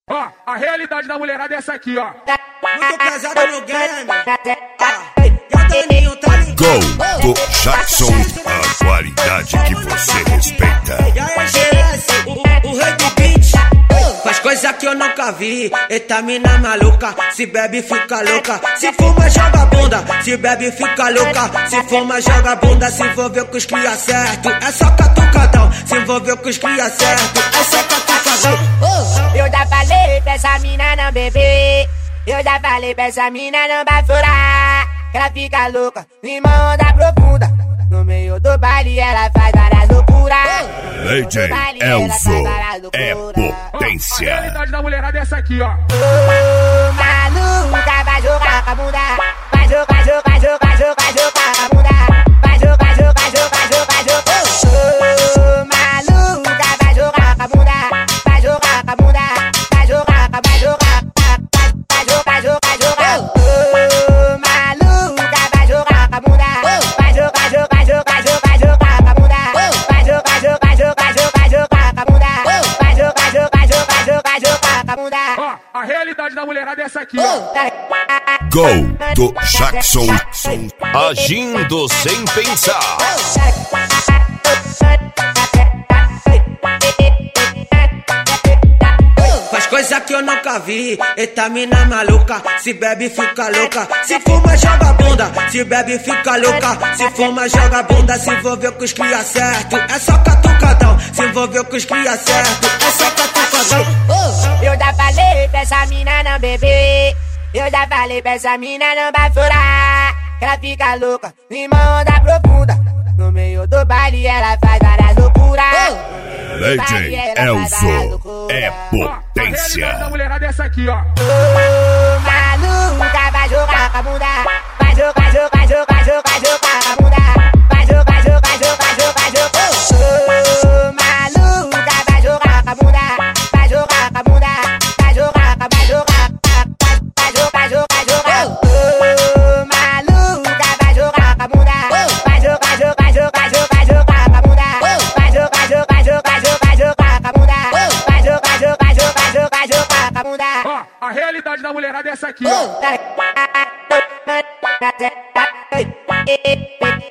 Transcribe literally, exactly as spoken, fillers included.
Ó, a realidade da mulherada é essa aqui, ó. Muito pesado no game. Ah, e o Daninho tá ligado. Go do Jackson, a qualidade que você respeita. E aí, G S, o, o rei do beat. Faz coisa que eu nunca vi. Eita mina maluca, se bebe fica louca. Se fuma joga bunda, se bebe fica louca. Se fuma joga bunda, se envolveu com os cria certo. É só catucadão, se envolveu com os cria certo. É só catucadão. Eu já falei pra essa mina não beber. Eu já falei pra essa mina não bafurar. Que ela fica louca, em uma onda profunda. No meio do baile ela faz várias loucuras. D J Elzo é potência. A realidade da mulherada é essa aqui, ó. Ô, maluca, vai jogar com a bunda. Vai jogar, jogar, jogar, jogar, jogar com a bunda. Vai jogar, jogar, jogar, jogar, jogar. Ô, maluca, vai jogar com a bunda. Vai jogar com a bunda. Vai jogar, vai jogar. Vai jogar, jogar, jogar. Ô, maluca, vai jogar com a bunda. Vai jogar, jogar, jogar, jogar, jogar com a bunda. Vai jogar, jogar, jogar, jogar, jogar com a bunda. Vai jogar, jogar, jogar, jogar, jogar com a bunda. Ó, a realidade da mulherada é essa aqui, ó. Go do Jackson, agindo sem pensar. Faz coisa que eu nunca vi. Eita mina maluca, se bebe fica louca. Se fuma joga bunda, se bebe fica louca. Se fuma joga bunda, se envolveu com os cria certo. É só catucadão, se envolveu com os cria certo. É só catucadão. Eu já falei pra essa mina não beber. Eu já falei pra essa mina não bafurar. Que ela fica louca, em uma onda profunda. No meio do baile ela faz várias loucuras. D J Elzo é A realidade da potência. mulherada é essa aqui, ó. Ô, maluca, vai jogar com a bunda. Vai jogar, jogar, jogar, jogar, jogar com a bunda. Vai jogar, jogar, jogar, jogar, jogar. Ô, maluca, vai jogar com a bunda. Vai jogar com a bunda. Vai jogar, vai jogar. Vai jogar, jogar, jogar. Ô, maluca, vai jogar com a bunda. Vai jogar, jogar, jogar, jogar, jogar com a bunda. Vai jogar, jogar, jogar, jogar, jogar com a bunda. Vai jogar, jogar, jogar, jogar, jogar com a bunda. Ó, a realidade da mulherada é essa aqui, ó. Oh,